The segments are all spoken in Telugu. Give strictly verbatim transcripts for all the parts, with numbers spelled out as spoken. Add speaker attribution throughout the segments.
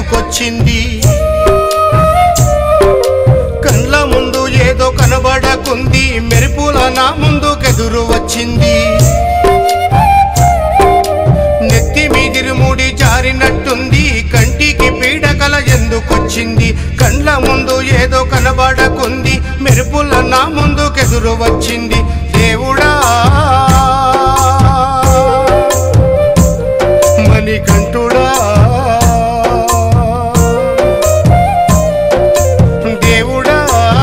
Speaker 1: ఎందుకొచ్చింది కండ్ల ముందు ఏదో కనబడకుంది మెరుపుల నా ముందుకెదురు వచ్చింది నెత్తి మీదిరుముడి జారినట్టుంది కంటికి పీడకల ఎందుకొచ్చింది కండ్ల ముందు ఏదో కనబడకుంది మెరుపుల నా ముందుకెదురు వచ్చింది దేవుడా మణికంఠుడా దేవుడా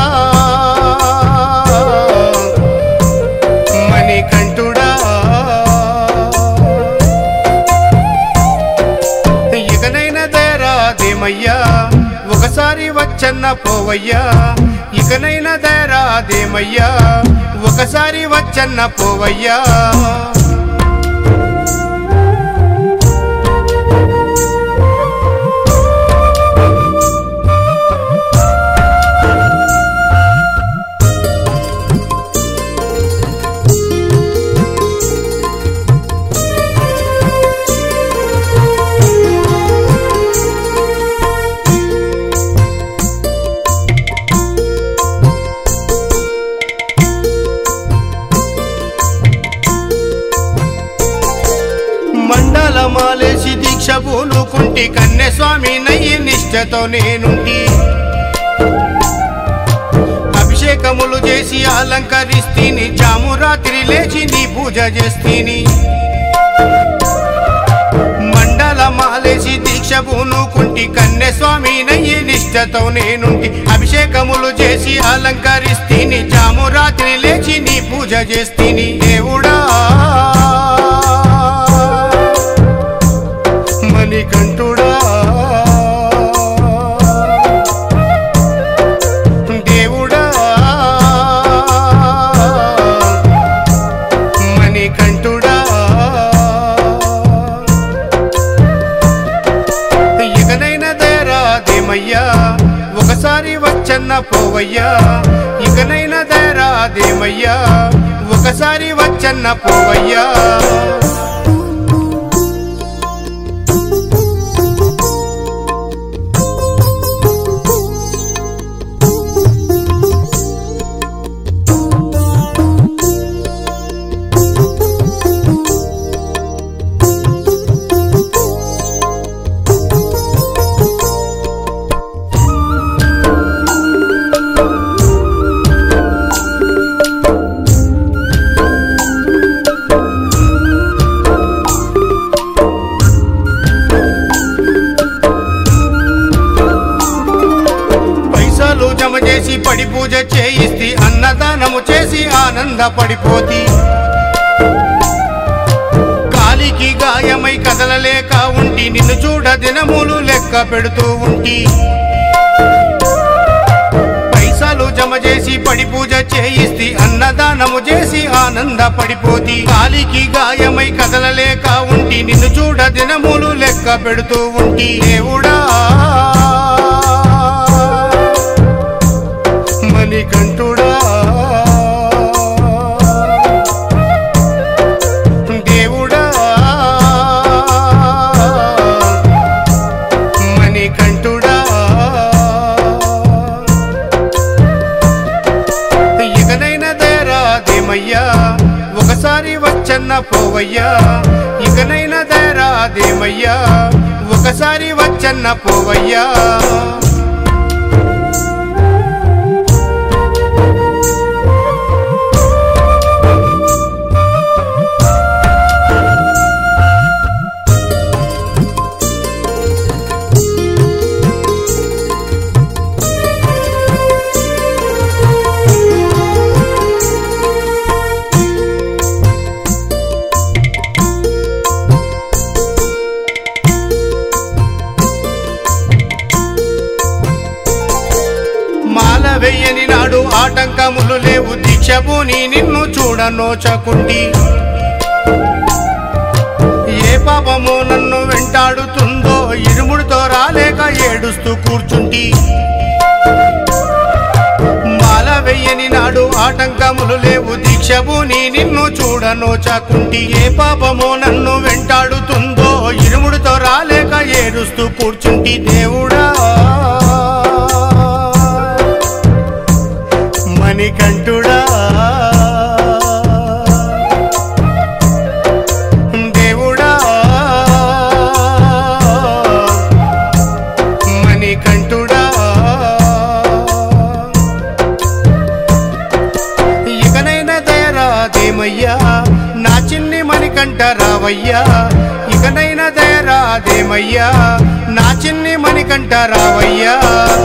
Speaker 1: మణికంఠుడా ఇకనైనా దయరాదేమయ్యా ఒకసారి వచ్చన్న పోవయ్యా ఇకనైనా దయరాదేమయ్యా ఒకసారి వచ్చన్న పోవయ్యా మండలమాలేసి దీక్ష పూనుకుంటి కన్యస్వామి నయ్యి నిష్ఠతో నేనుంటి అభిషేకములు చేసి అలంకరిస్తీని జాము రాత్రి లేచి నీ పూజ చేస్తీని మండలమాలేసి దీక్ష పూనుకుంటి కన్యస్వామి నయ్యి నిష్ఠతో నేనుంటి అభిషేకములు చేసి అలంకరిస్తీని జాము రాత్రి లేచి నీ పూజ చేస్తీని దేవుడా మణికంఠుడా దేవుడా మణికంఠుడా ఇకనైనా దయరాదేమయ్యా ఒకసారి వచ్చన్న పోవయ్యా ఇకనైనా దయరాదేమయ్యా ఒకసారి వచ్చన్న పోవయ్యా జమ చేసి పడి పూజ చేయిస్తి అన్నదానము చేసి ఆనంద పడిపోతి కాలికి గాయమై కదలలేక ఉంటి నిన్ను చూడ దినములు లెక్క పెడుతూ ఉంటి పైసలు జమ చేసి పడి పూజ చేయిస్తి అన్నదానము చేసి ఆనంద పడిపోతి కాలికి గాయమై కదలలేక ఉంటి నిన్ను చూడ దినములు లెక్క పెడుతూ ఉంటి దేవుడా మణికంఠుడా దేవుడా మణికంఠుడా ఇకనైనా దయరాదేమయ్యా ఒకసారి వచ్చన్న పోవయ్యా ఇకనైనా దయరాదేమయ్యా ఒకసారి వచ్చన్న పోవయ్యా వెయ్యని నాడు ఆటంకములు లేవు దీక్షభూని నిన్ను చూడనోచకుంటి ఏ పాపమో నన్ను వెంటాడుతుందో ఇరుముడితో రాలేక ఏడుస్తూ కూర్చుంటి మాల వెయ్యని నాడు ఆటంకములు లేవు దీక్షభూని నిన్ను చూడనోచకుంటి ఏ పాపమో నన్ను వెంటాడుతుందో ఇరుముడితో రాలేక ఏడుస్తూ కూర్చుంటి దేవుడా మణికంఠుడా దేవుడా మణికంఠుడా ఇకనైనా దయరాదేమయ్యా నా చిన్ని మణికంఠ రావయ్యా ఇకనైనా దయరాదేమయ్యా నా చిన్ని మణికంఠ రావయ్యా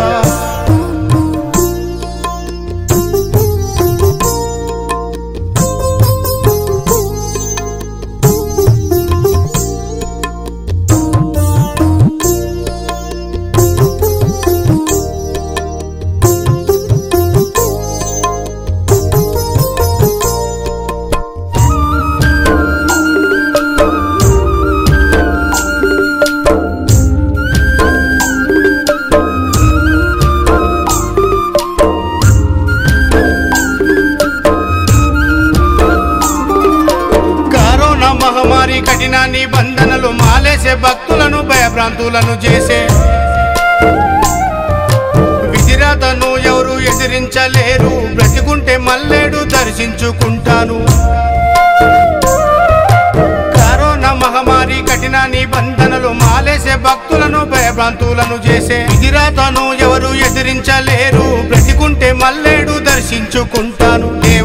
Speaker 1: మహమ్మారి కఠిన నిబంధనలు మాలేసే భక్తులను భయభ్రాంతులను చేసే విధిరాతను ఎవరు ఎదిరించలేరు బ్రతికుంటే మల్లేడు దర్శించుకుంటాను కరోనా మహమ్మారి కఠిన నిబంధనలు మాలేసే భక్తులను భయభ్రాంతులను చేసే విధిరాతను ఎవరు ఎదిరించలేరు బ్రతికుంటే మల్లేడు దర్శించుకుంటాను